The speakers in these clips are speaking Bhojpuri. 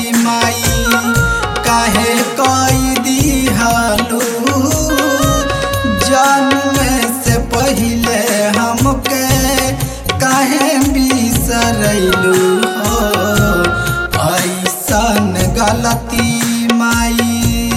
माई काहे कोई दिहालू जन्म से पहिले हमके काहे बिसरैलू हो ऐसन गलती माई।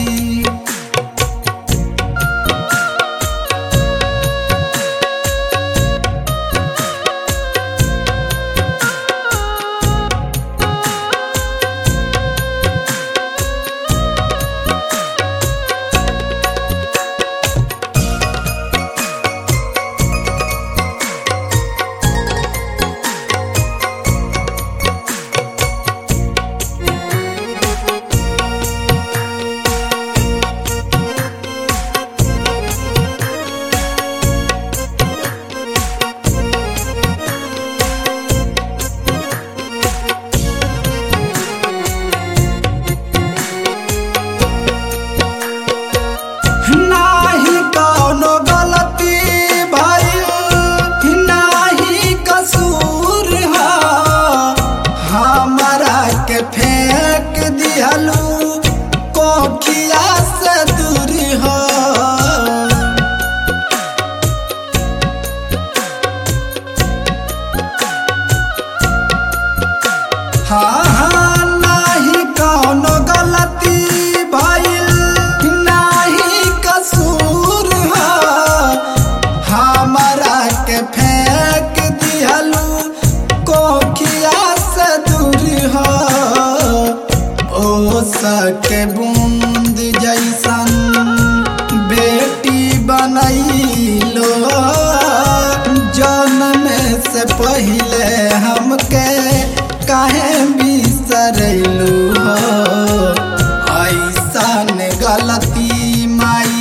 फेंक दिहलू कोखिया से दूर हो हाँ हाँ नाही कौनो गलती भइल नाही कसूर हो हमरा के फेंक दिहलू कोखिया से दूर हो ओ सके बूंद जैसन बेटी बनैलो जन्म से पहिले हमके काहे बिसरैलू हो ऐसन गलती माई।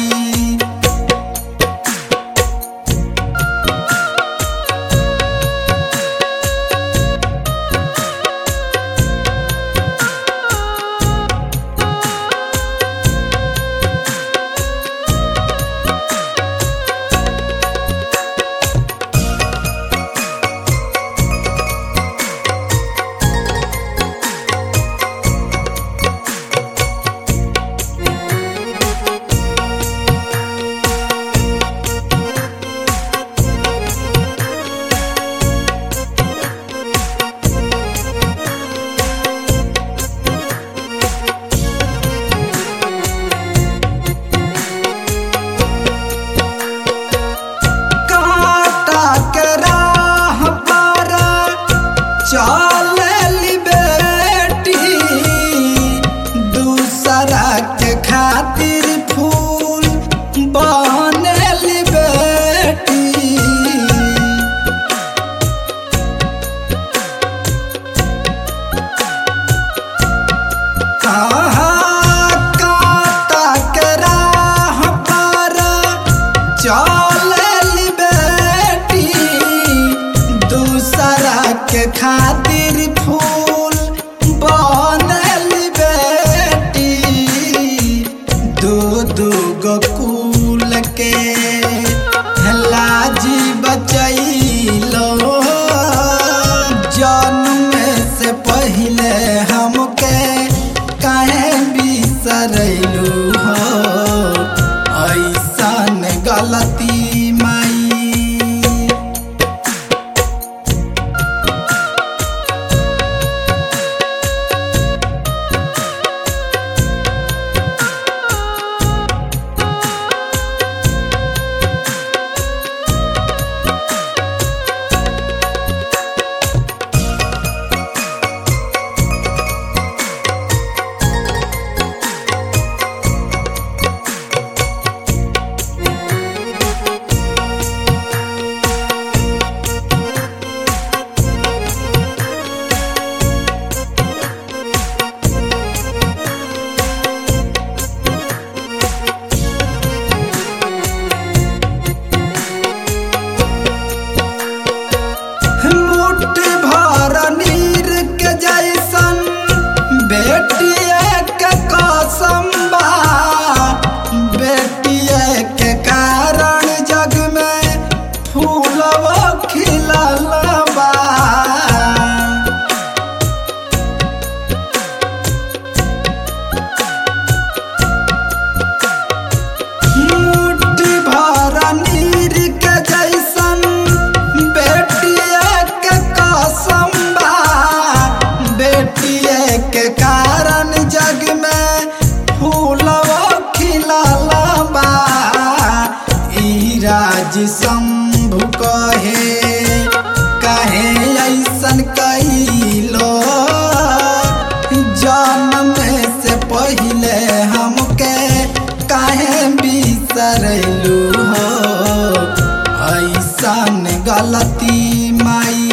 चलली बेटी दूसरा के खातिर फूल बनली बेटी काटा के राह पर चलली बेटी दूसरा के खातिर फूल बनली बेटी दू गो कुल के लाजी बचैलो जन्म से पहिले हमके काहे बिसरैलू हो ऐसन गलती माई। जग में फूलवा खिलाला बा ई राज शंभु कहे काहे ऐसन कइलो जन्म से पहिले हमके काहे बिसरलू हो ऐसन गलती माई